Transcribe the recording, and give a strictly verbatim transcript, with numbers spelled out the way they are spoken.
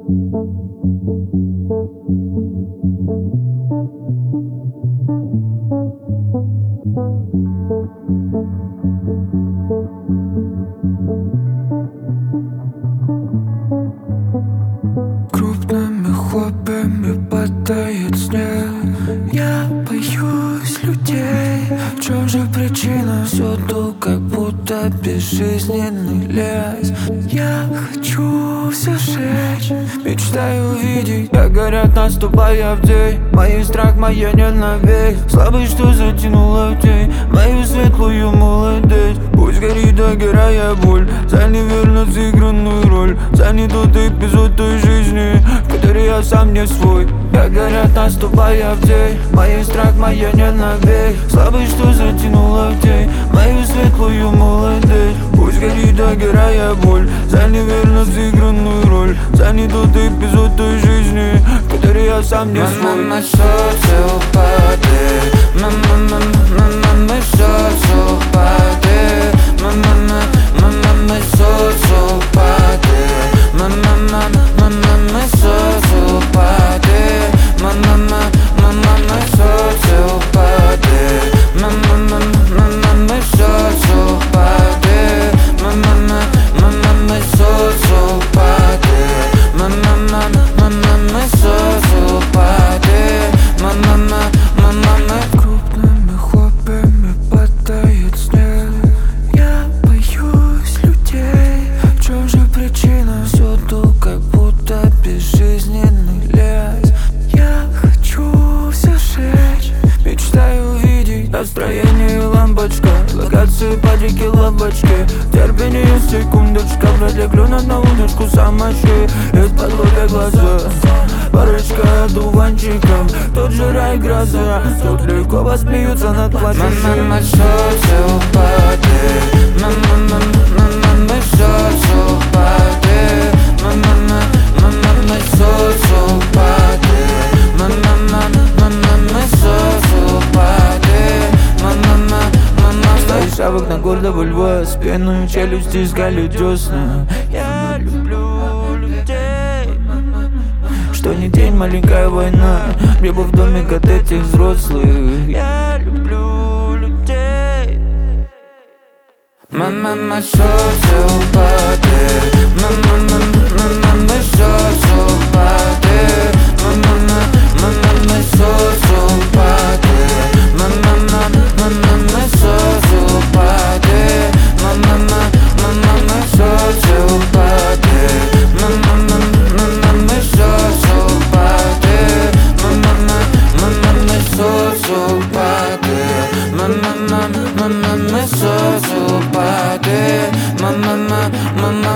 Крупными хлопьями падает снег. Я боюсь людей. В чем же причина? Всюду как будто безжизненный лес. Я хочу все сжечь. Мечтаю увидеть, как горят, наступая в день. Мой страх, моя ненависть, слабость, что затянула в день мою светлую молодость. Пусть горит, догорая боль за неверно сыгранную роль, за не тот эпизод той жизни, в которой я сам не свой. Как горят, наступая в день мой страх, моя ненависть, слабость, что затянула в день мою светлую молодость. Пусть горит, догорая боль за неверно сыгранную роль, за не тот эпизод той жизни, в которой я сам не свой. Мама, сердце упадет. Мама, мама, мама, сердце упадет. Мама, мама, мама, сердце упадет. Мама, мама, мама, сердце упадет. Мама, мама, мама, сердце упадет. Мама, мама, мама, сердце упадет. Мама, мама, мама, сердце упадет. Мама, мама, мама, сердце упадет. Мама, мама, мама. Крупными хлопьями падает снег. Я боюсь людей. В чем же причина? Всюду как будто безжизненный лес. Я хочу все сжечь. Мечтаю увидеть настроение лампочка, локации падики лавочки. Терпение секундочка, вряд ли клюнут на удочку самоши. Из-под лобя глаза, парочка одуванчиков, тот же рай гроза. Тут легко посмеются над плачущим. Мама, сердце упадет. Мама, мама, мама, сердце упадет. Мама, мама, мама, сердце упадет. Мама, мама, мама, сердце упадет. Мама, мама, мама. Стоишь шавок на гордого льва, спину челюсть стискали десна. Я люблю людей. Что ни день, маленькая война, небо в домик от этих взрослых. Я люблю людей. Мама, мама, сердце упадет. Мама, мама, мама, сердце упадет. Мама, мама, мама, сердце упадет. Мама, мама, мама, сердце упадет. Мама, мама, мама, сердце упадет. Мама, мама, мама, сердце упадет. Мама, мама, мама, сердце упадет. Мама, мама, мама, сердце упадет. Мама, мама, мама.